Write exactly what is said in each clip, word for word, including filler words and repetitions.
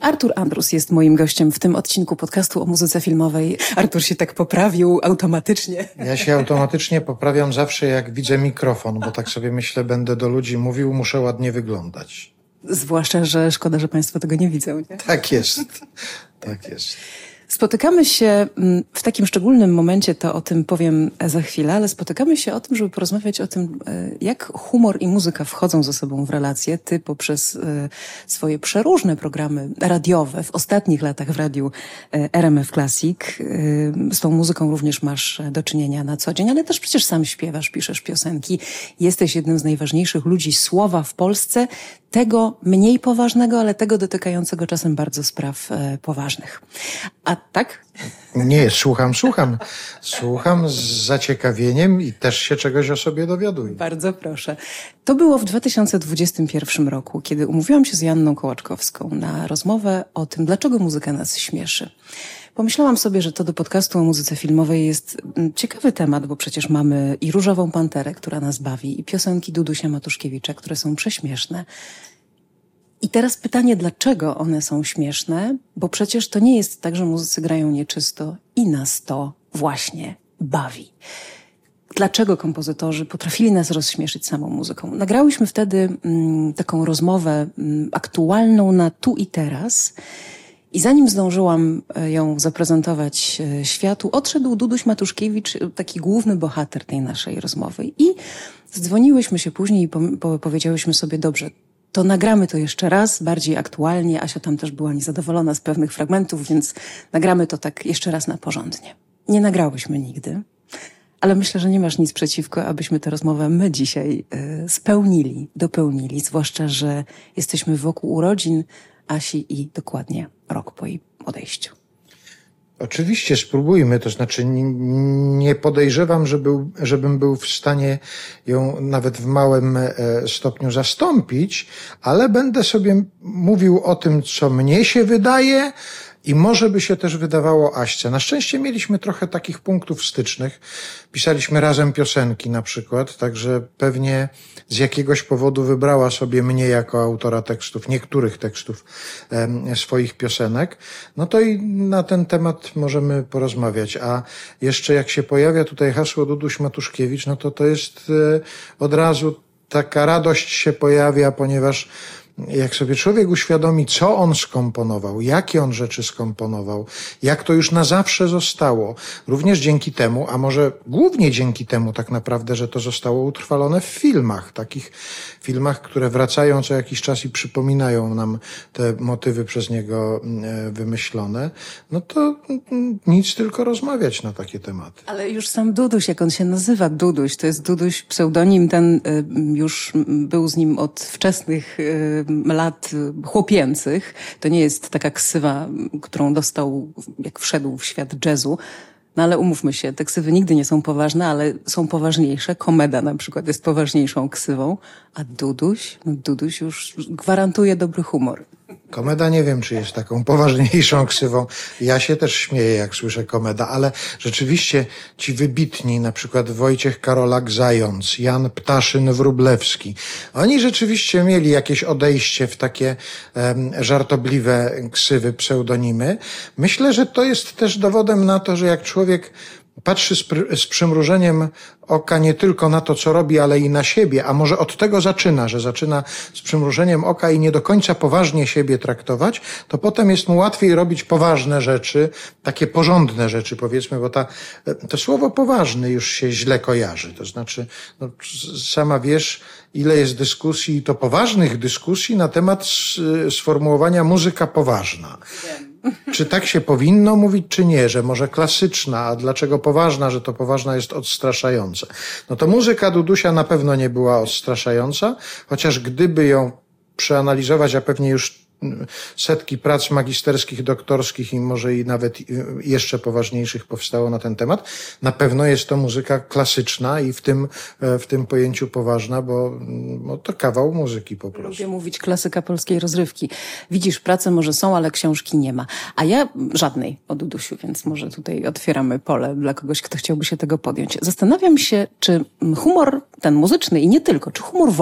Artur Andrus jest moim gościem w tym odcinku podcastu o muzyce filmowej. Artur się tak poprawił automatycznie. Ja się automatycznie poprawiam zawsze, jak widzę mikrofon, bo tak sobie myślę, będę do ludzi mówił, muszę ładnie wyglądać. Zwłaszcza, że szkoda, że państwo tego nie widzą, nie? Tak jest, tak jest. Spotykamy się w takim szczególnym momencie, to o tym powiem za chwilę, ale spotykamy się o tym, żeby porozmawiać o tym, jak humor i muzyka wchodzą ze sobą w relacje. Ty poprzez swoje przeróżne programy radiowe w ostatnich latach w radiu R M F Classic z tą muzyką również masz do czynienia na co dzień, ale też przecież sam śpiewasz, piszesz piosenki. Jesteś jednym z najważniejszych ludzi słowa w Polsce, tego mniej poważnego, ale tego dotykającego czasem bardzo spraw poważnych. A tak? Nie, słucham, słucham. Słucham z zaciekawieniem i też się czegoś o sobie dowiaduję. Bardzo proszę. To było w dwa tysiące dwudziestym pierwszym roku, kiedy umówiłam się z Joanną Kołaczkowską na rozmowę o tym, dlaczego muzyka nas śmieszy. Pomyślałam sobie, że to do podcastu o muzyce filmowej jest ciekawy temat, bo przecież mamy i Różową Panterę, która nas bawi, i piosenki Dudusia Matuszkiewicza, które są prześmieszne. I teraz pytanie, dlaczego one są śmieszne? Bo przecież to nie jest tak, że muzycy grają nieczysto i nas to właśnie bawi. Dlaczego kompozytorzy potrafili nas rozśmieszyć samą muzyką? Nagrałyśmy wtedy mm, taką rozmowę mm, aktualną na tu i teraz. I zanim zdążyłam ją zaprezentować światu, odszedł Duduś Matuszkiewicz, taki główny bohater tej naszej rozmowy. I zdzwoniłyśmy się później i po, po, powiedziałyśmy sobie, dobrze, to nagramy to jeszcze raz, bardziej aktualnie. Asia tam też była niezadowolona z pewnych fragmentów, więc nagramy to tak jeszcze raz na porządnie. Nie nagrałyśmy nigdy, ale myślę, że nie masz nic przeciwko, abyśmy tę rozmowę my dzisiaj y, spełnili, dopełnili, zwłaszcza, że jesteśmy wokół urodzin Asi i dokładnie rok po jej odejściu. Oczywiście spróbujmy, to znaczy nie podejrzewam, że był, żebym był w stanie ją nawet w małym stopniu zastąpić, ale będę sobie mówił o tym, co mnie się wydaje i może by się też wydawało Aśce. Na szczęście mieliśmy trochę takich punktów stycznych. Pisaliśmy razem piosenki na przykład, także pewnie z jakiegoś powodu wybrała sobie mnie jako autora tekstów, niektórych tekstów e, swoich piosenek. No to i na ten temat możemy porozmawiać. A jeszcze jak się pojawia tutaj hasło Duduś Matuszkiewicz, no to to jest e, od razu taka radość się pojawia, ponieważ jak sobie człowiek uświadomi, co on skomponował, jakie on rzeczy skomponował, jak to już na zawsze zostało, również dzięki temu, a może głównie dzięki temu tak naprawdę, że to zostało utrwalone w filmach, takich filmach, które wracają co jakiś czas i przypominają nam te motywy przez niego wymyślone, no to nic, tylko rozmawiać na takie tematy. Ale już sam Duduś, jak on się nazywa, Duduś, to jest Duduś, pseudonim ten już był z nim od wczesnych lat chłopięcych. To nie jest taka ksywa, którą dostał, jak wszedł w świat jazzu. No ale umówmy się, te ksywy nigdy nie są poważne, ale są poważniejsze. Komeda na przykład jest poważniejszą ksywą, a Duduś, no Duduś już gwarantuje dobry humor. Komeda nie wiem, czy jest taką poważniejszą ksywą. Ja się też śmieję, jak słyszę komeda, ale rzeczywiście ci wybitni, na przykład Wojciech Karolak-Zając, Jan Ptaszyn-Wróblewski, oni rzeczywiście mieli jakieś odejście w takie um, żartobliwe ksywy, pseudonimy. Myślę, że to jest też dowodem na to, że jak człowiek patrzy z, pr- z przymrużeniem oka nie tylko na to, co robi, ale i na siebie, a może od tego zaczyna, że zaczyna z przymrużeniem oka i nie do końca poważnie siebie traktować, to potem jest mu łatwiej robić poważne rzeczy, takie porządne rzeczy, powiedzmy, bo ta, to słowo poważny już się źle kojarzy. To znaczy, no, sama wiesz, ile jest dyskusji, i to poważnych dyskusji na temat sformułowania muzyka poważna. Czy tak się powinno mówić, czy nie, że może klasyczna, a dlaczego poważna, że to poważna jest odstraszające. No to muzyka Dudusia na pewno nie była odstraszająca, chociaż gdyby ją przeanalizować, a pewnie już setki prac magisterskich, doktorskich i może i nawet jeszcze poważniejszych powstało na ten temat. Na pewno jest to muzyka klasyczna i w tym, w tym pojęciu poważna, bo no, to kawał muzyki po prostu. Lubię mówić klasyka polskiej rozrywki. Widzisz, prace może są, ale książki nie ma. A ja żadnej o Dudusiu, więc może tutaj otwieramy pole dla kogoś, kto chciałby się tego podjąć. Zastanawiam się, czy humor ten muzyczny i nie tylko, czy humor w ogóle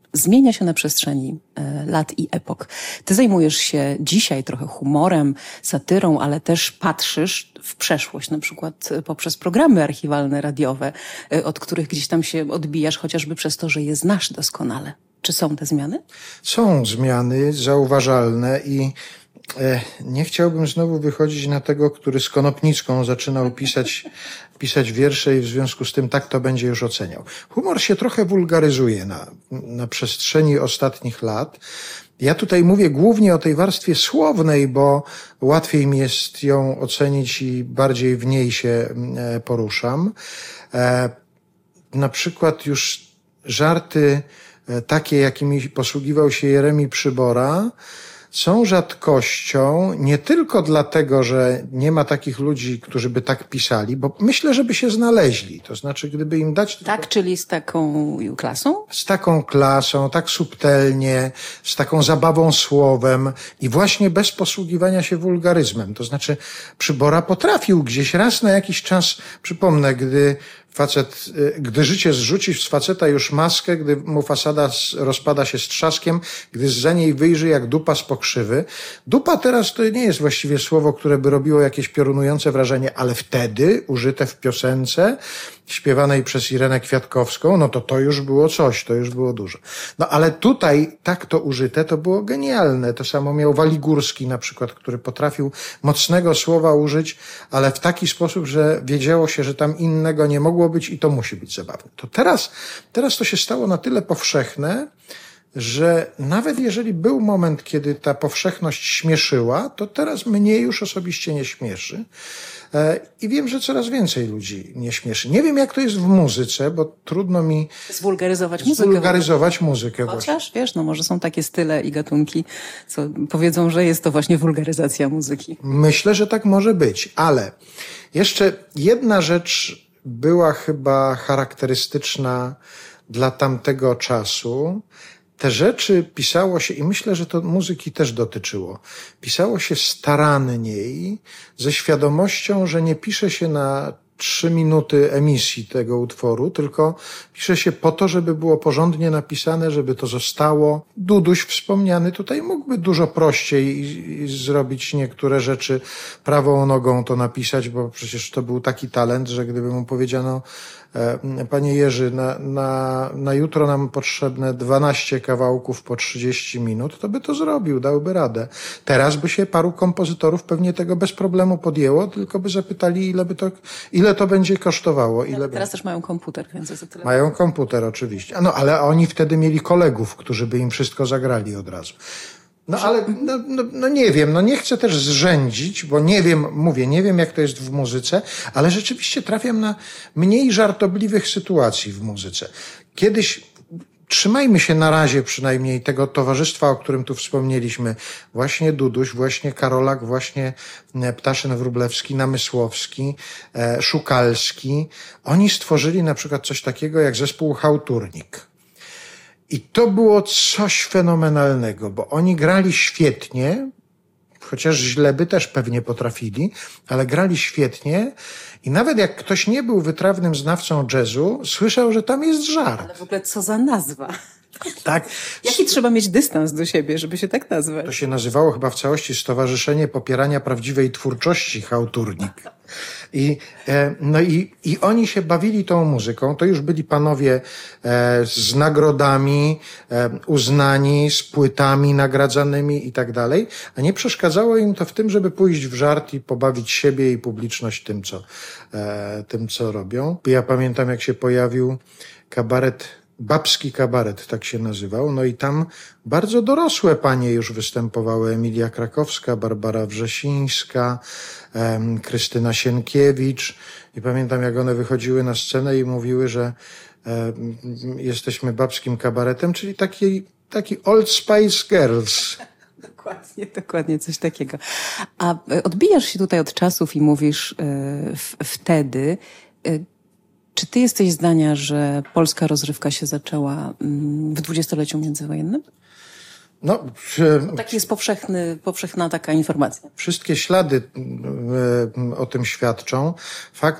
zmienia się na przestrzeni e, lat i epok. Ty zajmujesz się dzisiaj trochę humorem, satyrą, ale też patrzysz w przeszłość, na przykład poprzez programy archiwalne, radiowe, e, od których gdzieś tam się odbijasz, chociażby przez to, że je znasz doskonale. Czy są te zmiany? Są zmiany zauważalne i e, nie chciałbym znowu wychodzić na tego, który z Konopnicką zaczynał pisać, pisać wiersze i w związku z tym tak to będzie już oceniał. Humor się trochę wulgaryzuje na, na przestrzeni ostatnich lat. Ja tutaj mówię głównie o tej warstwie słownej, bo łatwiej mi jest ją ocenić i bardziej w niej się e, poruszam. E, na przykład już żarty takie, jakimi posługiwał się Jeremi Przybora, są rzadkością nie tylko dlatego, że nie ma takich ludzi, którzy by tak pisali, bo myślę, żeby się znaleźli. To znaczy, gdyby im dać... Tak, tylko, czyli z taką klasą? Z taką klasą, tak subtelnie, z taką zabawą słowem i właśnie bez posługiwania się wulgaryzmem. To znaczy, Przybora potrafił gdzieś raz na jakiś czas, przypomnę, gdy facet, gdy życie zrzuci z faceta już maskę, gdy mu fasada rozpada się z trzaskiem, gdy zza niej wyjrzy jak dupa z pokrzywy. Dupa teraz to nie jest właściwie słowo, które by robiło jakieś piorunujące wrażenie, ale wtedy użyte w piosence śpiewanej przez Irenę Kwiatkowską, no to to już było coś, to już było dużo. No ale tutaj tak to użyte, to było genialne. To samo miał Waligórski na przykład, który potrafił mocnego słowa użyć, ale w taki sposób, że wiedziało się, że tam innego nie mogło być i to musi być zabawne. To teraz, teraz to się stało na tyle powszechne, że nawet jeżeli był moment, kiedy ta powszechność śmieszyła, to teraz mnie już osobiście nie śmieszy. I wiem, że coraz więcej ludzi nie śmieszy. Nie wiem, jak to jest w muzyce, bo trudno mi zwulgaryzować muzykę. Zwulgaryzować muzykę. Chociaż, wiesz, no może są takie style i gatunki, co powiedzą, że jest to właśnie wulgaryzacja muzyki. Myślę, że tak może być, ale jeszcze jedna rzecz była chyba charakterystyczna dla tamtego czasu. Te rzeczy pisało się, i myślę, że to muzyki też dotyczyło, pisało się staranniej, ze świadomością, że nie pisze się na trzy minuty emisji tego utworu, tylko pisze się po to, żeby było porządnie napisane, żeby to zostało. Duduś wspomniany tutaj mógłby dużo prościej i, i zrobić niektóre rzeczy prawą nogą to napisać, bo przecież to był taki talent, że gdyby mu powiedziano: Panie Jerzy, na, na, na jutro nam potrzebne dwanaście kawałków po trzydzieści minut, to by to zrobił, dałby radę. Teraz by się paru kompozytorów pewnie tego bez problemu podjęło, tylko by zapytali, ile by to, ile to będzie kosztowało. Ile teraz by... też mają komputer, więc jest to tyle. Mają komputer, oczywiście. No, ale oni wtedy mieli kolegów, którzy by im wszystko zagrali od razu. No ale no, no, no nie wiem, no nie chcę też zrzędzić, bo nie wiem, mówię, nie wiem jak to jest w muzyce, ale rzeczywiście trafiam na mniej żartobliwych sytuacji w muzyce. Kiedyś, trzymajmy się na razie przynajmniej tego towarzystwa, o którym tu wspomnieliśmy, właśnie Duduś, właśnie Karolak, właśnie Ptaszyn Wróblewski, Namysłowski, e, Szukalski. Oni stworzyli na przykład coś takiego jak zespół Chałturnik. I to było coś fenomenalnego, bo oni grali świetnie, chociaż źle by też pewnie potrafili, ale grali świetnie i nawet jak ktoś nie był wytrawnym znawcą jazzu, słyszał, że tam jest żart. Ale w ogóle co za nazwa? Tak. Jaki trzeba mieć dystans do siebie, żeby się tak nazwać? To się nazywało chyba w całości Stowarzyszenie Popierania Prawdziwej Twórczości Chałturnik. I, e, no i, i oni się bawili tą muzyką. To już byli panowie e, z nagrodami, e, uznani, z płytami nagradzanymi i tak dalej. A nie przeszkadzało im to w tym, żeby pójść w żart i pobawić siebie i publiczność tym, co, e, tym, co robią. Ja pamiętam, jak się pojawił kabaret, Babski Kabaret, tak się nazywał. No i tam bardzo dorosłe panie już występowały. Emilia Krakowska, Barbara Wrzesińska, um, Krystyna Sienkiewicz. I pamiętam, jak one wychodziły na scenę i mówiły, że um, jesteśmy babskim kabaretem, czyli taki, taki Old Spice Girls. Dokładnie, dokładnie coś takiego. A odbijasz się tutaj od czasów i mówisz yy, w, wtedy... Yy, Czy ty jesteś zdania, że polska rozrywka się zaczęła w dwudziestoleciu międzywojennym? No, no, taki jest powszechny, powszechna taka informacja. Wszystkie ślady o tym świadczą. Fakt, że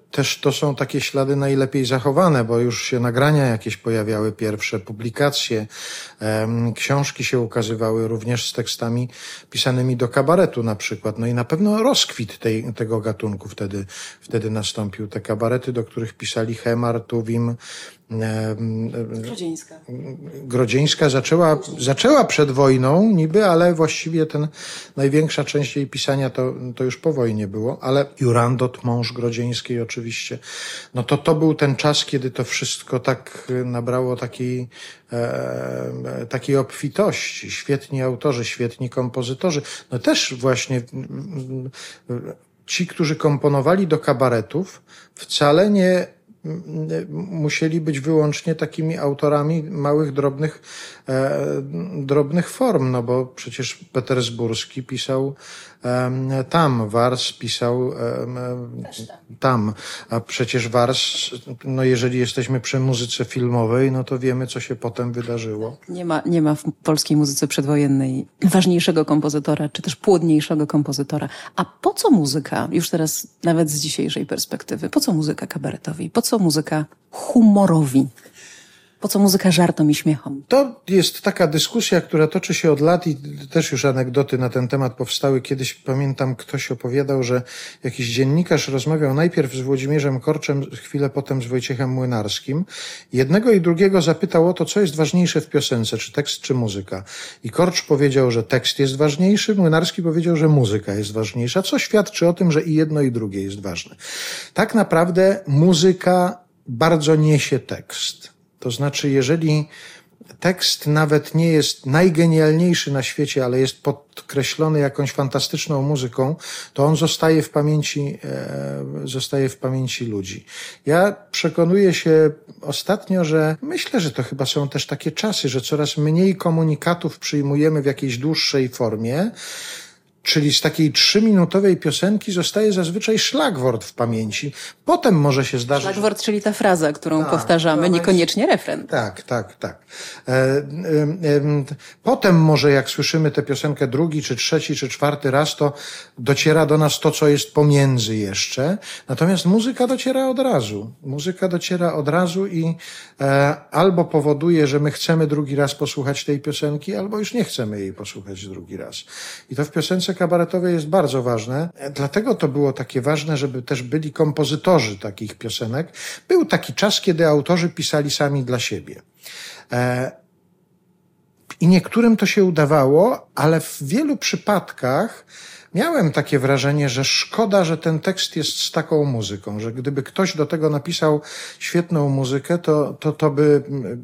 też to są takie ślady najlepiej zachowane, bo już się nagrania jakieś pojawiały pierwsze, publikacje, em, książki się ukazywały również z tekstami pisanymi do kabaretu na przykład. No i na pewno rozkwit tej, tego gatunku wtedy, wtedy nastąpił. Te kabarety, do których pisali Hemar, Tuwim, Grodzieńska. Grodzieńska zaczęła, zaczęła przed wojną niby, ale właściwie ten największa część jej pisania to, to już po wojnie było, ale Jurandot, mąż Grodzieńskiej oczywiście, no to to był ten czas, kiedy to wszystko tak nabrało takiej, e, takiej obfitości. Świetni autorzy, świetni kompozytorzy. No też właśnie ci, którzy komponowali do kabaretów, wcale nie musieli być wyłącznie takimi autorami małych, drobnych, e, drobnych form, no bo przecież Petersburski pisał e, tam, Wars pisał e, tam, a przecież Wars, no jeżeli jesteśmy przy muzyce filmowej, no to wiemy, co się potem wydarzyło. Nie ma, nie ma w polskiej muzyce przedwojennej ważniejszego kompozytora, czy też płodniejszego kompozytora. A po co muzyka, już teraz nawet z dzisiejszej perspektywy, po co muzyka kabaretowi? Po co muzyka humorowi? Po co muzyka żartom i śmiechom? To jest taka dyskusja, która toczy się od lat i też już anegdoty na ten temat powstały. Kiedyś pamiętam, ktoś opowiadał, że jakiś dziennikarz rozmawiał najpierw z Włodzimierzem Korczem, chwilę potem z Wojciechem Młynarskim. Jednego i drugiego zapytał o to, co jest ważniejsze w piosence, czy tekst, czy muzyka. I Korcz powiedział, że tekst jest ważniejszy, Młynarski powiedział, że muzyka jest ważniejsza, co świadczy o tym, że i jedno, i drugie jest ważne. Tak naprawdę muzyka bardzo niesie tekst. To znaczy, jeżeli tekst nawet nie jest najgenialniejszy na świecie, ale jest podkreślony jakąś fantastyczną muzyką, to on zostaje w pamięci, e, zostaje w pamięci ludzi. Ja przekonuję się ostatnio, że myślę, że to chyba są też takie czasy, że coraz mniej komunikatów przyjmujemy w jakiejś dłuższej formie, czyli z takiej trzyminutowej piosenki zostaje zazwyczaj szlagwort w pamięci. Potem może się zdarzyć... Szlagwort, czyli ta fraza, którą tak, powtarzamy, niekoniecznie refren. Tak, tak, tak. E, e, e, potem może jak słyszymy tę piosenkę drugi, czy trzeci, czy czwarty raz, to dociera do nas to, co jest pomiędzy jeszcze. Natomiast muzyka dociera od razu. Muzyka dociera od razu i e, albo powoduje, że my chcemy drugi raz posłuchać tej piosenki, albo już nie chcemy jej posłuchać drugi raz. I to w piosence kabaretowej jest bardzo ważne. Dlatego to było takie ważne, żeby też byli kompozytorzy takich piosenek. Był taki czas, kiedy autorzy pisali sami dla siebie. I niektórym to się udawało, ale w wielu przypadkach miałem takie wrażenie, że szkoda, że ten tekst jest z taką muzyką, że gdyby ktoś do tego napisał świetną muzykę, to to, to by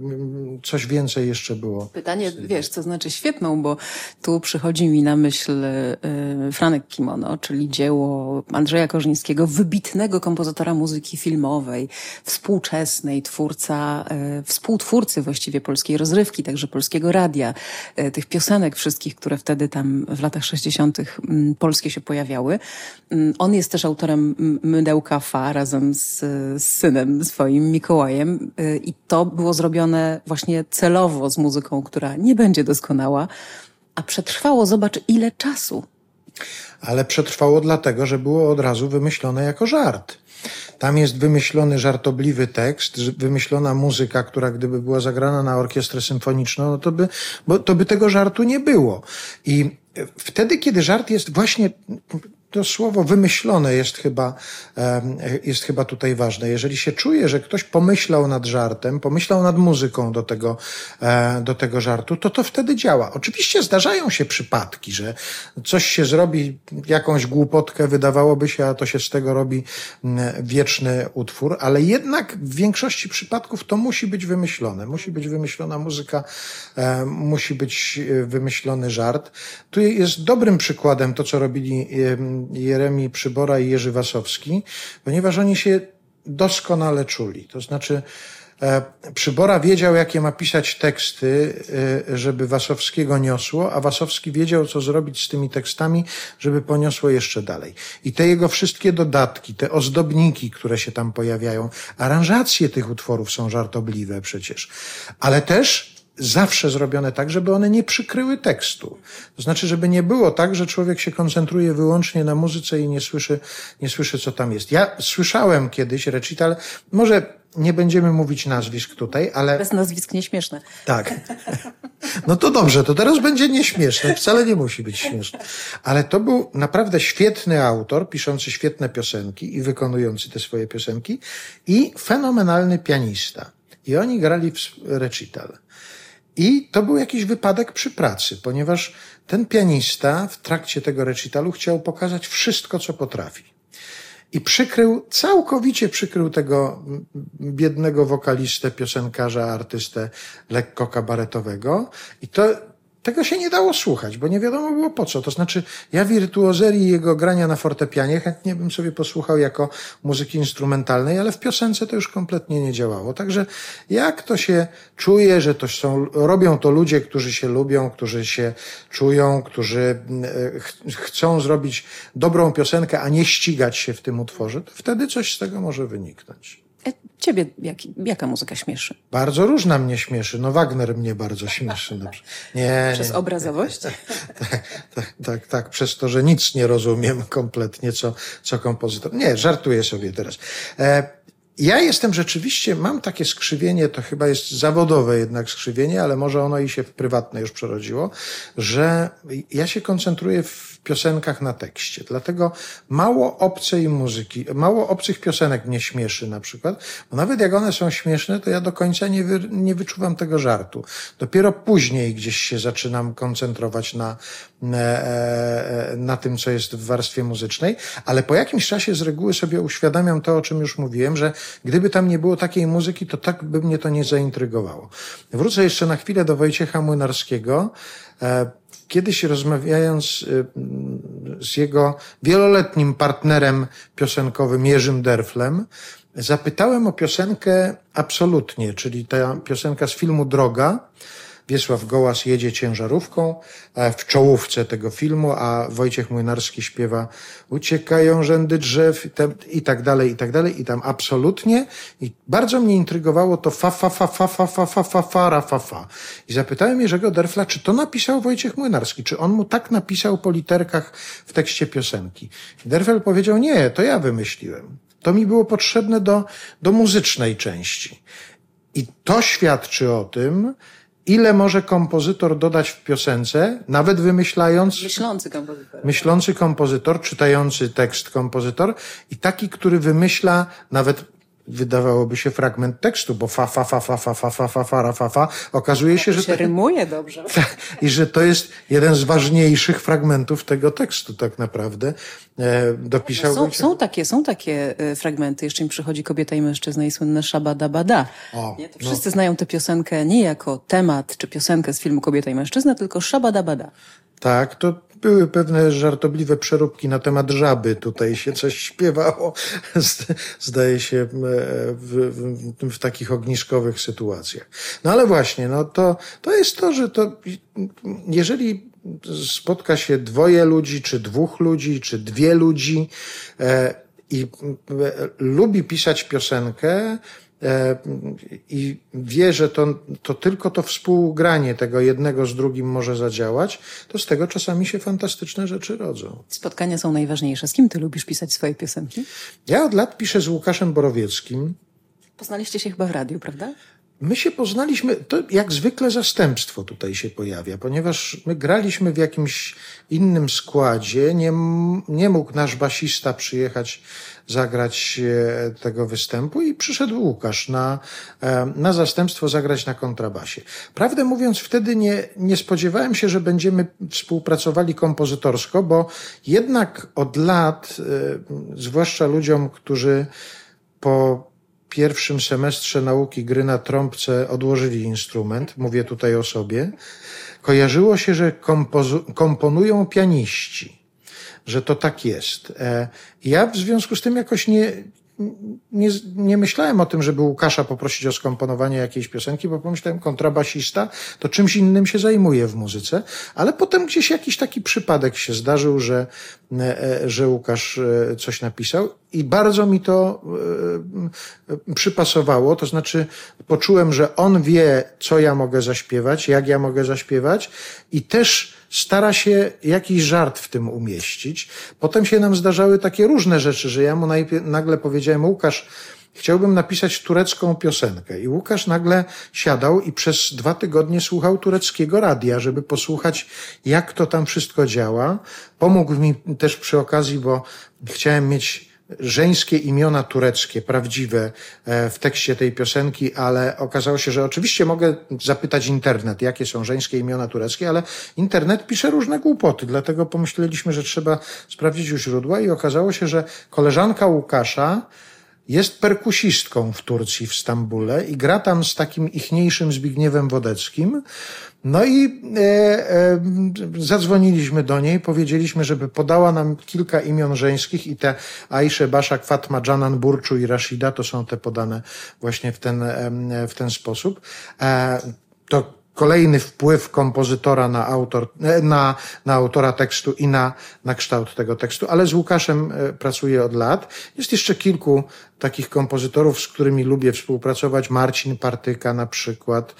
coś więcej jeszcze było. Pytanie, wiesz, co znaczy świetną, bo tu przychodzi mi na myśl y, Franek Kimono, czyli dzieło Andrzeja Korzenińskiego, wybitnego kompozytora muzyki filmowej, współczesnej, twórca, y, współtwórcy właściwie polskiej rozrywki, także polskiego radia, y, tych piosenek wszystkich, które wtedy tam w latach sześćdziesiątych polskie się pojawiały. On jest też autorem Mydełka Fa razem z, z synem swoim, Mikołajem. I to było zrobione właśnie celowo z muzyką, która nie będzie doskonała, a przetrwało, zobacz, ile czasu. Ale przetrwało dlatego, że było od razu wymyślone jako żart. Tam jest wymyślony żartobliwy tekst, wymyślona muzyka, która gdyby była zagrana na orkiestrę symfoniczną, no to by, bo to by tego żartu nie było. I wtedy, kiedy żart jest właśnie, to słowo wymyślone jest chyba, jest chyba tutaj ważne. Jeżeli się czuje, że ktoś pomyślał nad żartem, pomyślał nad muzyką do tego, do tego żartu, to to wtedy działa. Oczywiście zdarzają się przypadki, że coś się zrobi, jakąś głupotkę wydawałoby się, a to się z tego robi wieczny utwór, ale jednak w większości przypadków to musi być wymyślone. Musi być wymyślona muzyka, musi być wymyślony żart. Tu jest dobrym przykładem to, co robili Jeremi Przybora i Jerzy Wasowski, ponieważ oni się doskonale czuli. To znaczy e, Przybora wiedział, jakie ma pisać teksty, e, żeby Wasowskiego niosło, a Wasowski wiedział, co zrobić z tymi tekstami, żeby poniosło jeszcze dalej. I te jego wszystkie dodatki, te ozdobniki, które się tam pojawiają, aranżacje tych utworów są żartobliwe przecież, ale też zawsze zrobione tak, żeby one nie przykryły tekstu. To znaczy, żeby nie było tak, że człowiek się koncentruje wyłącznie na muzyce i nie słyszy, nie słyszy, co tam jest. Ja słyszałem kiedyś recital, może nie będziemy mówić nazwisk tutaj, ale... Bez nazwisk nieśmieszne. Tak. No to dobrze, to teraz będzie nieśmieszne. Wcale nie musi być śmieszne. Ale to był naprawdę świetny autor, piszący świetne piosenki i wykonujący te swoje piosenki i fenomenalny pianista. I oni grali w recital. I to był jakiś wypadek przy pracy, ponieważ ten pianista w trakcie tego recitalu chciał pokazać wszystko, co potrafi. I przykrył, całkowicie przykrył tego biednego wokalistę, piosenkarza, artystę lekko kabaretowego. I to, tego się nie dało słuchać, bo nie wiadomo było po co. To znaczy, ja wirtuozerii jego grania na fortepianie chętnie bym sobie posłuchał jako muzyki instrumentalnej, ale w piosence to już kompletnie nie działało. Także jak to się czuje, że to są, robią to ludzie, którzy się lubią, którzy się czują, którzy ch- chcą zrobić dobrą piosenkę, a nie ścigać się w tym utworze, to wtedy coś z tego może wyniknąć. Ciebie jak, jaka muzyka śmieszy? Bardzo różna mnie śmieszy. No Wagner mnie bardzo śmieszy. Dobrze. Nie, Przez nie. obrazowość? Tak, tak, tak, tak. Przez to, że nic nie rozumiem kompletnie, co, co kompozytor. Nie, żartuję sobie teraz. E, Ja jestem rzeczywiście, mam takie skrzywienie, to chyba jest zawodowe jednak skrzywienie, ale może ono i się w prywatne już przerodziło, że ja się koncentruję w piosenkach na tekście. Dlatego mało obcej muzyki, mało obcych piosenek mnie śmieszy na przykład, bo nawet jak one są śmieszne, to ja do końca nie, wy, nie wyczuwam tego żartu. Dopiero później gdzieś się zaczynam koncentrować na, na, na tym, co jest w warstwie muzycznej, ale po jakimś czasie z reguły sobie uświadamiam to, o czym już mówiłem, że gdyby tam nie było takiej muzyki, to tak by mnie to nie zaintrygowało. Wrócę jeszcze na chwilę do Wojciecha Młynarskiego. Kiedyś rozmawiając z jego wieloletnim partnerem piosenkowym Jerzym Derflem, zapytałem o piosenkę Absolutnie, czyli ta piosenka z filmu Droga. Wiesław Gołas jedzie ciężarówką w czołówce tego filmu, a Wojciech Młynarski śpiewa uciekają rzędy drzew i tak dalej, i tak dalej. I tam absolutnie. I bardzo mnie intrygowało to fa, fa, fa, fa, fa, fa, fa, fa, fa, ra, fa, fa. I zapytałem Jerzego Derfla, czy to napisał Wojciech Młynarski, czy on mu tak napisał po literkach w tekście piosenki. I Derfel powiedział, nie, to ja wymyśliłem. To mi było potrzebne do, do muzycznej części. I to świadczy o tym, ile może kompozytor dodać w piosence, nawet wymyślając... Myślący kompozytor. Myślący kompozytor, czytający tekst kompozytor i taki, który wymyśla nawet, wydawałoby się, fragment tekstu, bo fa, fa, fa, fa, fa, fa, fa, fa, fa, ra, fa, fa. Okazuje się, że... się rymuje dobrze. I że to jest jeden z ważniejszych fragmentów tego tekstu, tak naprawdę. E, dopisał są, się... są takie, są takie fragmenty. Jeszcze mi przychodzi Kobieta i mężczyzna i słynne Szabadabada. O, nie? To wszyscy no. znają tę piosenkę nie jako temat czy piosenkę z filmu Kobieta i mężczyzna, tylko Szabadabada. Tak, to były pewne żartobliwe przeróbki na temat żaby. Tutaj się coś śpiewało, zdaje się, w, w, w takich ogniskowych sytuacjach. No ale właśnie, no to, to jest to, że to, jeżeli spotka się dwoje ludzi, czy dwóch ludzi, czy dwie ludzi e, i e, lubi pisać piosenkę, i wie, że to, to tylko to współgranie tego jednego z drugim może zadziałać, to z tego czasami się fantastyczne rzeczy rodzą. Spotkania są najważniejsze. Z kim ty lubisz pisać swoje piosenki? Ja od lat piszę z Łukaszem Borowieckim. Poznaliście się chyba w radiu, prawda? My się poznaliśmy, to jak zwykle zastępstwo tutaj się pojawia, ponieważ my graliśmy w jakimś innym składzie, nie, nie mógł nasz basista przyjechać zagrać tego występu i przyszedł Łukasz na, na zastępstwo zagrać na kontrabasie. Prawdę mówiąc, wtedy nie, nie spodziewałem się, że będziemy współpracowali kompozytorsko, bo jednak od lat, zwłaszcza ludziom, którzy po pierwszym semestrze nauki gry na trąbce odłożyli instrument, mówię tutaj o sobie, kojarzyło się, że kompozu- komponują pianiści, że to tak jest. Ja w związku z tym jakoś nie, nie, nie myślałem o tym, żeby Łukasza poprosić o skomponowanie jakiejś piosenki, bo pomyślałem, kontrabasista to czymś innym się zajmuje w muzyce, ale potem gdzieś jakiś taki przypadek się zdarzył, że, że Łukasz coś napisał i bardzo mi to przypasowało, to znaczy poczułem, że on wie, co ja mogę zaśpiewać, jak ja mogę zaśpiewać i też stara się jakiś żart w tym umieścić. Potem się nam zdarzały takie różne rzeczy, że ja mu najpierw, nagle powiedziałem, Łukasz, chciałbym napisać turecką piosenkę. I Łukasz nagle siadał i przez dwa tygodnie słuchał tureckiego radia, żeby posłuchać, jak to tam wszystko działa. Pomógł mi też przy okazji, bo chciałem mieć żeńskie imiona tureckie, prawdziwe w tekście tej piosenki, ale okazało się, że oczywiście mogę zapytać internet, jakie są żeńskie imiona tureckie, ale internet pisze różne głupoty, dlatego pomyśleliśmy, że trzeba sprawdzić u źródła i okazało się, że koleżanka Łukasza jest perkusistką w Turcji, w Stambule i gra tam z takim ichniejszym Zbigniewem Wodeckim. No i e, e, zadzwoniliśmy do niej, powiedzieliśmy, żeby podała nam kilka imion żeńskich i te Aisze, Baszak, Fatma, Canan, Burczu i Rashida to są te podane właśnie w ten, e, w ten sposób. E, to kolejny wpływ kompozytora na, autor, na, na autora tekstu i na, na kształt tego tekstu, ale z Łukaszem pracuję od lat. Jest jeszcze kilku takich kompozytorów, z którymi lubię współpracować. Marcin Partyka na przykład,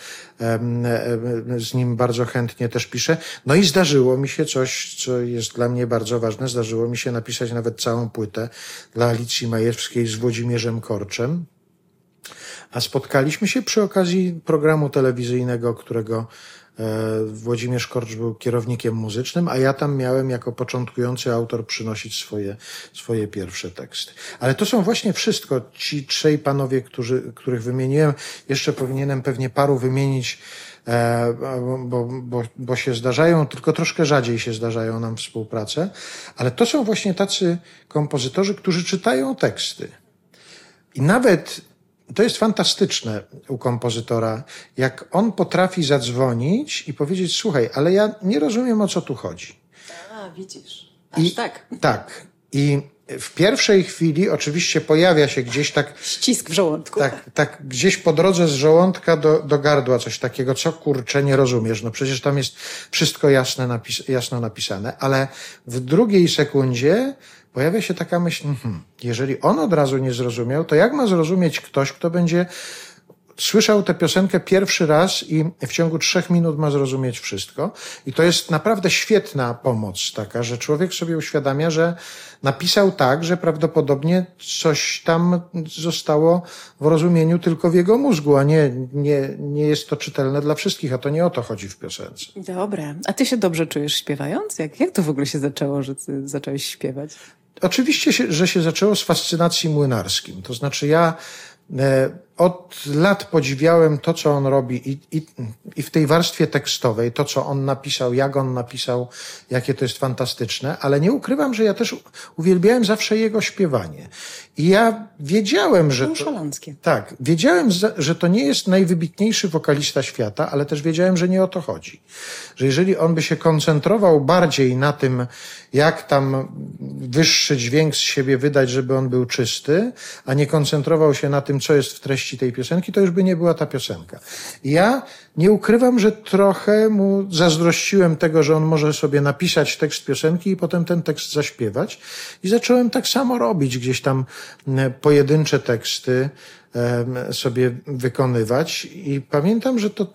z nim bardzo chętnie też piszę. No i zdarzyło mi się coś, co jest dla mnie bardzo ważne. Zdarzyło mi się napisać nawet całą płytę dla Alicji Majewskiej z Włodzimierzem Korczem. A spotkaliśmy się przy okazji programu telewizyjnego, którego Włodzimierz Korcz był kierownikiem muzycznym, a ja tam miałem jako początkujący autor przynosić swoje, swoje pierwsze teksty. Ale to są właśnie wszystko ci trzej panowie, którzy, których wymieniłem. Jeszcze powinienem pewnie paru wymienić, bo, bo, bo się zdarzają, tylko troszkę rzadziej się zdarzają nam współprace. Ale to są właśnie tacy kompozytorzy, którzy czytają teksty. I nawet to jest fantastyczne u kompozytora, jak on potrafi zadzwonić i powiedzieć, słuchaj, ale ja nie rozumiem, o co tu chodzi. A, widzisz. Aż I, tak. Tak. I w pierwszej chwili oczywiście pojawia się gdzieś tak... Ścisk w żołądku. Tak, tak gdzieś po drodze z żołądka do, do gardła coś takiego, co kurczę nie rozumiesz. No przecież tam jest wszystko jasne napis, jasno napisane, ale w drugiej sekundzie pojawia się taka myśl, hmm, jeżeli on od razu nie zrozumiał, to jak ma zrozumieć ktoś, kto będzie słyszał tę piosenkę pierwszy raz i w ciągu trzech minut ma zrozumieć wszystko. I to jest naprawdę świetna pomoc taka, że człowiek sobie uświadamia, że napisał tak, że prawdopodobnie coś tam zostało w rozumieniu tylko w jego mózgu, a nie, nie, nie jest to czytelne dla wszystkich, a to nie o to chodzi w piosence. Dobra. A ty się dobrze czujesz śpiewając? Jak, jak to w ogóle się zaczęło, że ty zacząłeś śpiewać? Oczywiście, się, że się zaczęło z fascynacji Młynarskim. To znaczy ja od lat podziwiałem to, co on robi i, i, i w tej warstwie tekstowej, to, co on napisał, jak on napisał, jakie to jest fantastyczne, ale nie ukrywam, że ja też uwielbiałem zawsze jego śpiewanie. I ja wiedziałem, że to, tak, wiedziałem, że to nie jest najwybitniejszy wokalista świata, ale też wiedziałem, że nie o to chodzi. Że jeżeli on by się koncentrował bardziej na tym, jak tam wyższy dźwięk z siebie wydać, żeby on był czysty, a nie koncentrował się na tym, co jest w treści tej piosenki, to już by nie była ta piosenka. I ja nie ukrywam, że trochę mu zazdrościłem tego, że on może sobie napisać tekst piosenki i potem ten tekst zaśpiewać. I zacząłem tak samo robić, gdzieś tam pojedyncze teksty sobie wykonywać. I pamiętam, że to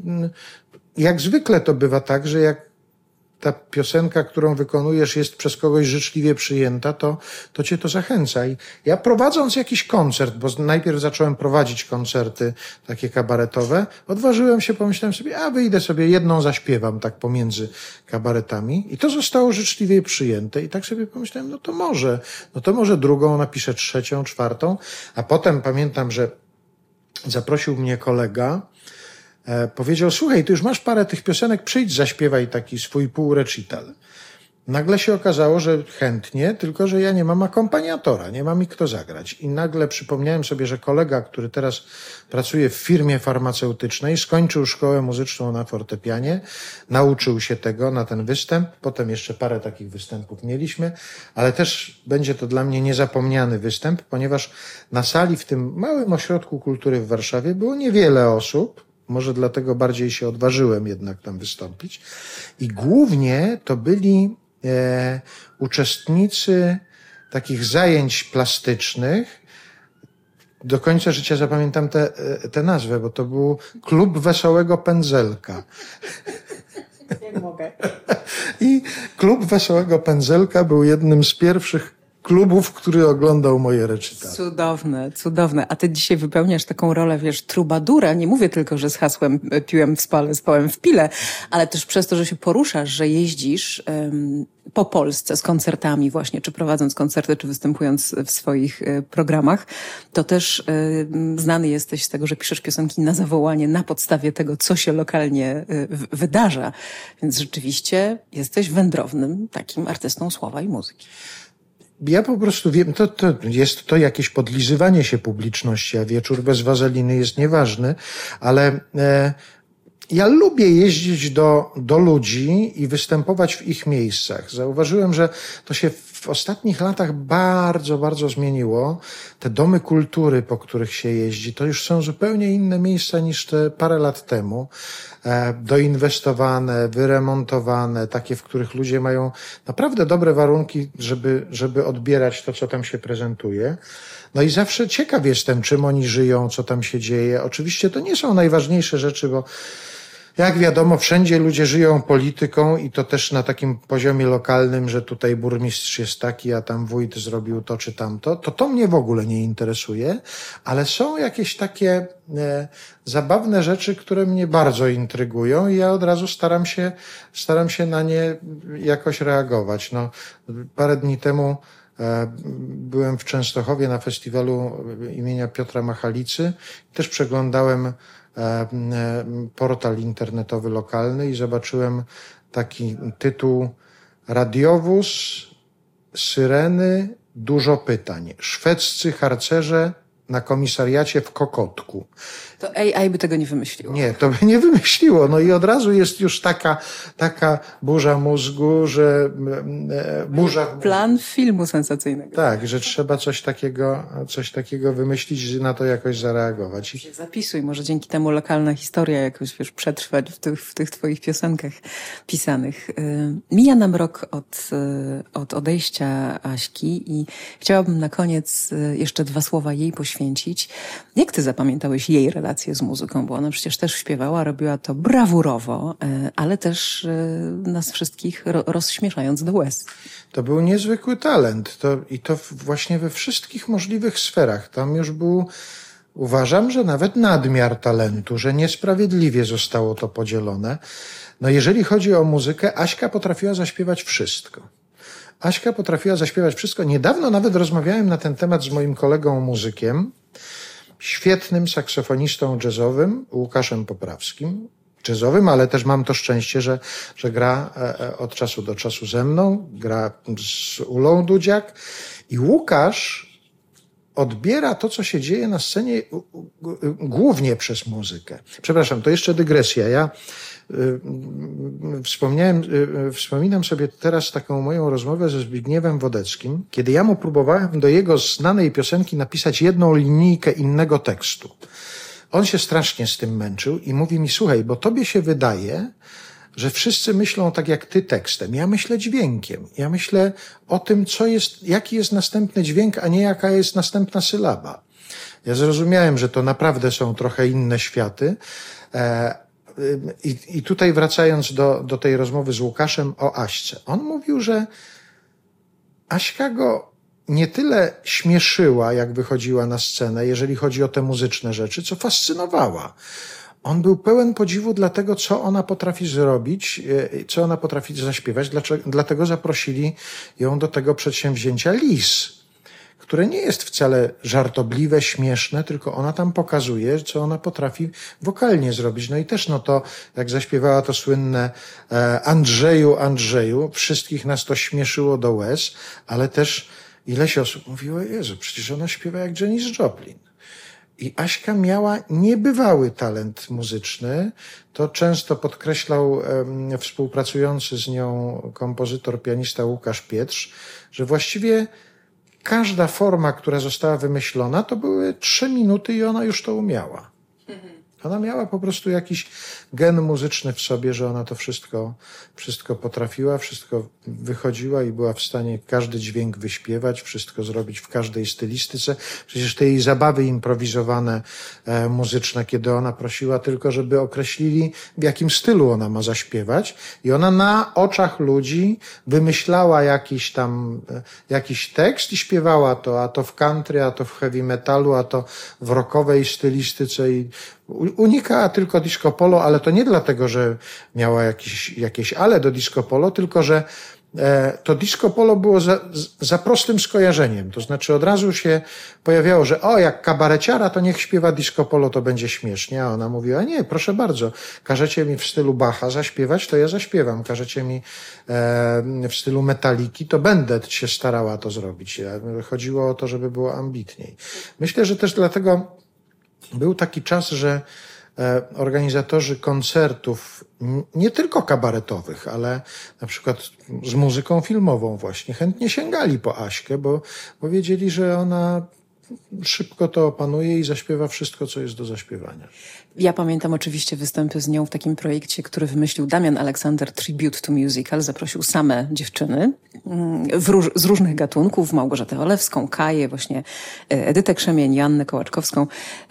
jak zwykle to bywa tak, że jak ta piosenka, którą wykonujesz, jest przez kogoś życzliwie przyjęta, to, to cię to zachęca. I ja prowadząc jakiś koncert, bo najpierw zacząłem prowadzić koncerty takie kabaretowe, odważyłem się, pomyślałem sobie, a wyjdę sobie jedną zaśpiewam tak pomiędzy kabaretami i to zostało życzliwie przyjęte i tak sobie pomyślałem, no to może, no to może drugą, napiszę trzecią, czwartą, a potem pamiętam, że zaprosił mnie kolega, powiedział, słuchaj, ty już masz parę tych piosenek, przyjdź, zaśpiewaj taki swój półrecital. Nagle się okazało, że chętnie, tylko że ja nie mam akompaniatora, nie mam mi kto zagrać. I nagle przypomniałem sobie, że kolega, który teraz pracuje w firmie farmaceutycznej, skończył szkołę muzyczną na fortepianie, nauczył się tego na ten występ, potem jeszcze parę takich występów mieliśmy, ale też będzie to dla mnie niezapomniany występ, ponieważ na sali w tym małym ośrodku kultury w Warszawie było niewiele osób, może dlatego bardziej się odważyłem jednak tam wystąpić. I głównie to byli e, uczestnicy takich zajęć plastycznych. Do końca życia zapamiętam tę te nazwę, bo to był Klub Wesołego Pędzelka. Jak mogę. I Klub Wesołego Pędzelka był jednym z pierwszych klubów, który oglądał moje recitale. Cudowne, cudowne. A ty dzisiaj wypełniasz taką rolę, wiesz, trubadura. Nie mówię tylko, że z hasłem piłem w spale, spałem w pile, ale też przez to, że się poruszasz, że jeździsz um, po Polsce z koncertami właśnie, czy prowadząc koncerty, czy występując w swoich y, programach, to też y, znany jesteś z tego, że piszesz piosenki na zawołanie, na podstawie tego, co się lokalnie y, wydarza. Więc rzeczywiście jesteś wędrownym takim artystą słowa i muzyki. Ja po prostu wiem, to, to jest to jakieś podlizywanie się publiczności, a wieczór bez wazeliny jest nieważny, ale e, ja lubię jeździć do, do ludzi i występować w ich miejscach. Zauważyłem, że to się w ostatnich latach bardzo, bardzo zmieniło. Te domy kultury, po których się jeździ, to już są zupełnie inne miejsca niż te parę lat temu. E, doinwestowane, wyremontowane, takie, w których ludzie mają naprawdę dobre warunki, żeby, żeby odbierać to, co tam się prezentuje. No i zawsze ciekaw jestem, czym oni żyją, co tam się dzieje. Oczywiście to nie są najważniejsze rzeczy, bo jak wiadomo, wszędzie ludzie żyją polityką i to też na takim poziomie lokalnym, że tutaj burmistrz jest taki, a tam wójt zrobił to czy tamto. To to mnie w ogóle nie interesuje, ale są jakieś takie e, zabawne rzeczy, które mnie bardzo intrygują i ja od razu staram się, staram się na nie jakoś reagować. No, parę dni temu e, byłem w Częstochowie na festiwalu imienia Piotra Machalicy. Też przeglądałem portal internetowy lokalny i zobaczyłem taki tytuł: Radiowóz, syreny, dużo pytań. Szwedzcy harcerze na komisariacie w Kokotku. To A I by tego nie wymyśliło. Nie, to by nie wymyśliło. No i od razu jest już taka, taka burza mózgu, że e, burza... Plan filmu sensacyjnego. Tak, że trzeba coś takiego, coś takiego wymyślić i na to jakoś zareagować. I... Zapisuj, może dzięki temu lokalna historia jakoś, wiesz, przetrwać w tych, w tych twoich piosenkach pisanych. Mija nam rok od, od odejścia Aśki i chciałabym na koniec jeszcze dwa słowa jej poświęcić. Jak ty zapamiętałeś jej relację z muzyką? Bo ona przecież też śpiewała, robiła to brawurowo, ale też nas wszystkich rozśmieszając do łez. To był niezwykły talent. To, i to właśnie we wszystkich możliwych sferach. Tam już był, uważam, że nawet nadmiar talentu, że niesprawiedliwie zostało to podzielone. No jeżeli chodzi o muzykę, Aśka potrafiła zaśpiewać wszystko. Aśka potrafiła zaśpiewać wszystko. Niedawno nawet rozmawiałem na ten temat z moim kolegą muzykiem, świetnym saksofonistą jazzowym, Łukaszem Poprawskim. Jazzowym, ale też mam to szczęście, że, że gra od czasu do czasu ze mną, gra z Ulą Dudziak i Łukasz odbiera to, co się dzieje na scenie głównie przez muzykę. Przepraszam, to jeszcze dygresja. Ja Wspomniałem, wspominam sobie teraz taką moją rozmowę ze Zbigniewem Wodeckim, kiedy ja mu próbowałem do jego znanej piosenki napisać jedną linijkę innego tekstu. On się strasznie z tym męczył i mówi mi: słuchaj, bo tobie się wydaje, że wszyscy myślą tak jak ty tekstem. Ja myślę dźwiękiem. Ja myślę o tym, co jest, jaki jest następny dźwięk, a nie jaka jest następna sylaba. Ja zrozumiałem, że to naprawdę są trochę inne światy. I, i tutaj wracając do, do tej rozmowy z Łukaszem o Aśce. On mówił, że Aśka go nie tyle śmieszyła, jak wychodziła na scenę, jeżeli chodzi o te muzyczne rzeczy, co fascynowała. On był pełen podziwu dla tego, co ona potrafi zrobić, co ona potrafi zaśpiewać. Dlaczego, dlatego zaprosili ją do tego przedsięwzięcia Lis, które nie jest wcale żartobliwe, śmieszne, tylko ona tam pokazuje, co ona potrafi wokalnie zrobić. No i też no to, jak zaśpiewała to słynne e, Andrzeju, Andrzeju, wszystkich nas to śmieszyło do łez, ale też ileś osób mówiło, Jezu, przecież ona śpiewa jak Janis Joplin. I Aśka miała niebywały talent muzyczny. To często podkreślał um, współpracujący z nią kompozytor, pianista Łukasz Pietrz, że właściwie każda forma, która została wymyślona, to były trzy minuty i ona już to umiała. Ona miała po prostu jakiś gen muzyczny w sobie, że ona to wszystko, wszystko potrafiła, wszystko wychodziła i była w stanie każdy dźwięk wyśpiewać, wszystko zrobić w każdej stylistyce. Przecież te jej zabawy improwizowane, e, muzyczne, kiedy ona prosiła tylko, żeby określili, w jakim stylu ona ma zaśpiewać, i ona na oczach ludzi wymyślała jakiś tam, e, jakiś tekst i śpiewała to, a to w country, a to w heavy metalu, a to w rockowej stylistyce, i unikała tylko disco polo, ale to nie dlatego, że miała jakieś, jakieś ale do disco polo, tylko że e, to disco polo było za, za prostym skojarzeniem. To znaczy od razu się pojawiało, że o, jak kabareciara, to niech śpiewa disco polo, to będzie śmiesznie. A ona mówiła, nie, proszę bardzo, każecie mi w stylu Bacha zaśpiewać, to ja zaśpiewam. Każecie mi e, w stylu Metaliki, to będę się starała to zrobić. Chodziło o to, żeby było ambitniej. Myślę, że też dlatego był taki czas, że organizatorzy koncertów, nie tylko kabaretowych, ale na przykład z muzyką filmową właśnie, chętnie sięgali po Aśkę, bo, bo wiedzieli, że ona szybko to opanuje i zaśpiewa wszystko, co jest do zaśpiewania. Ja pamiętam oczywiście występy z nią w takim projekcie, który wymyślił Damian Aleksander, Tribute to Musical. Zaprosił same dziewczyny w róż, z różnych gatunków, Małgorzatę Olewską, Kaję, właśnie Edytę Krzemień, Joannę Kołaczkowską.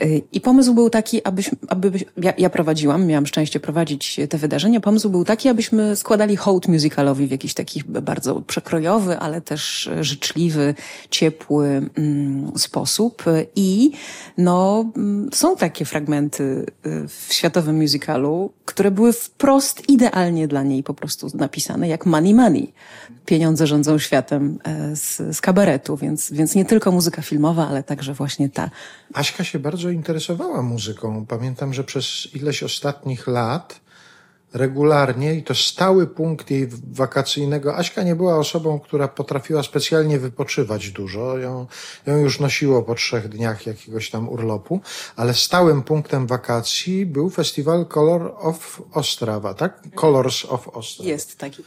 I pomysł był taki, abyśmy, aby, ja, ja prowadziłam, miałam szczęście prowadzić te wydarzenia. Pomysł był taki, abyśmy składali hołd musicalowi w jakiś taki bardzo przekrojowy, ale też życzliwy, ciepły mm, sposób. I no, są takie fragmenty w światowym musicalu, które były wprost idealnie dla niej po prostu napisane, jak Money Money. Pieniądze rządzą światem z, z kabaretu, więc, więc nie tylko muzyka filmowa, ale także właśnie ta. Aśka się bardzo interesowała muzyką. Pamiętam, że przez ileś ostatnich lat regularnie, i to stały punkt jej wakacyjnego. Aśka nie była osobą, która potrafiła specjalnie wypoczywać dużo. Ją, ją już nosiło po trzech dniach jakiegoś tam urlopu, ale stałym punktem wakacji był festiwal Color of Ostrawa, tak? Colors of Ostrawa. Jest taki.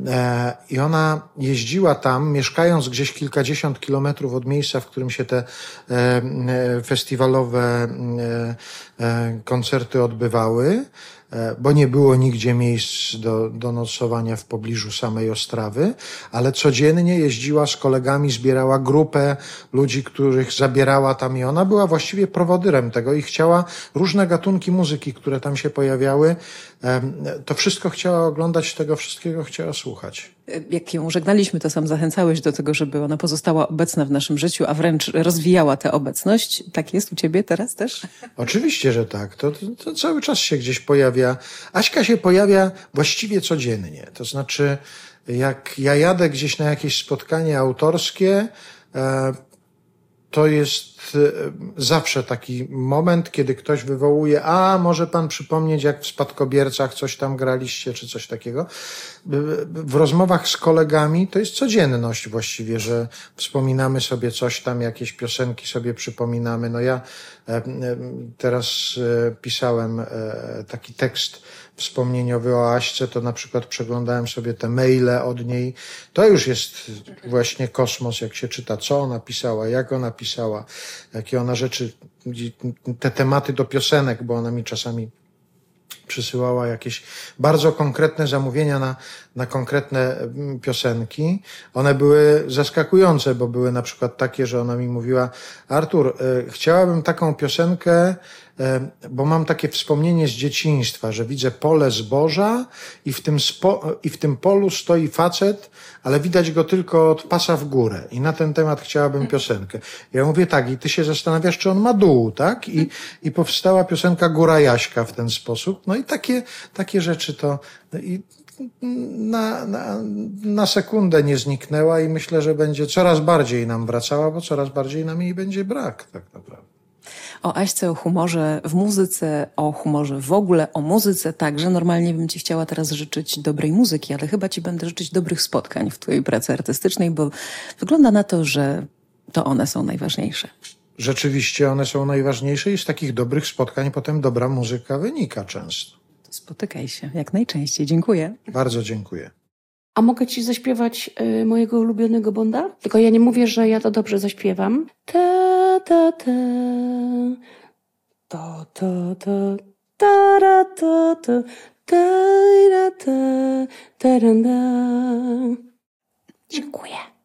E, I ona jeździła tam, mieszkając gdzieś kilkadziesiąt kilometrów od miejsca, w którym się te e, e, festiwalowe e, e, koncerty odbywały, bo nie było nigdzie miejsc do, do nocowania w pobliżu samej Ostrawy, ale codziennie jeździła z kolegami, zbierała grupę ludzi, których zabierała tam, i ona była właściwie prowodyrem tego i chciała różne gatunki muzyki, które tam się pojawiały, to wszystko chciała oglądać, tego wszystkiego chciała słuchać. Jak ją żegnaliśmy, to sam zachęcałeś do tego, żeby ona pozostała obecna w naszym życiu, a wręcz rozwijała tę obecność. Tak jest u ciebie teraz też? Oczywiście, że tak. To, to, to cały czas się gdzieś pojawia. Aśka się pojawia właściwie codziennie. To znaczy, jak ja jadę gdzieś na jakieś spotkanie autorskie, e, to jest zawsze taki moment, kiedy ktoś wywołuje, a może pan przypomnieć, jak w Spadkobiercach coś tam graliście, czy coś takiego. W rozmowach z kolegami to jest codzienność właściwie, że wspominamy sobie coś tam, jakieś piosenki sobie przypominamy. No ja teraz pisałem taki tekst wspomnieniowy o Aśce, to na przykład przeglądałem sobie te maile od niej. To już jest właśnie kosmos, jak się czyta, co ona pisała, jak ona pisała, jakie ona rzeczy, te tematy do piosenek, bo ona mi czasami przysyłała jakieś bardzo konkretne zamówienia na, na konkretne piosenki. One były zaskakujące, bo były na przykład takie, że ona mi mówiła, Artur, chciałabym taką piosenkę, bo mam takie wspomnienie z dzieciństwa, że widzę pole zboża i w tym, spo, i w tym polu stoi facet, ale widać go tylko od pasa w górę. I na ten temat chciałabym piosenkę. Ja mówię tak, i ty się zastanawiasz, czy on ma dół, tak? I, i powstała piosenka Góra Jaśka w ten sposób. No i takie, takie rzeczy to... I na, na, na sekundę nie zniknęła i myślę, że będzie coraz bardziej nam wracała, bo coraz bardziej nam jej będzie brak tak naprawdę. O Aśce, o humorze w muzyce, o humorze w ogóle, o muzyce także. Normalnie bym ci chciała teraz życzyć dobrej muzyki, ale chyba ci będę życzyć dobrych spotkań w twojej pracy artystycznej, bo wygląda na to, że to one są najważniejsze. Rzeczywiście one są najważniejsze i z takich dobrych spotkań potem dobra muzyka wynika często. To spotykaj się jak najczęściej. Dziękuję. Bardzo dziękuję. A mogę ci zaśpiewać y, mojego ulubionego Bonda? Tylko ja nie mówię, że ja to dobrze zaśpiewam. Ta, ta, ta. Ta, ta, ta. Ta, ra, ta, ta. Ta, ra, ta. Ta, ra, da. Dziękuję.